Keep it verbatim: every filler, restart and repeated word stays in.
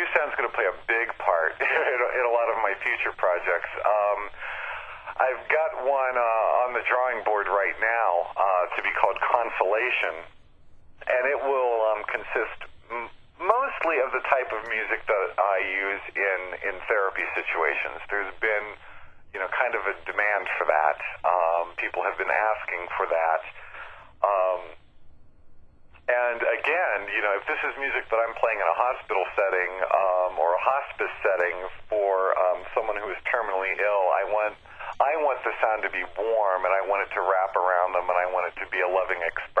new sound's going to play a big part in, in a lot of my future projects. Um, I've got one uh, on the drawing board right now uh, to be called Consolation, and it will um, consist m- mostly of the type of music that I use in, in therapy situations. There's been, you know, kind of a demand for that. Um, people have been asking for that. Um, and again, you know, if this is music that I'm playing in a hospital setting um, or a hospice setting for um, someone who is terminally ill, I want I want the sound to be warm, and I want it to wrap around them, and I want it to be a loving experience.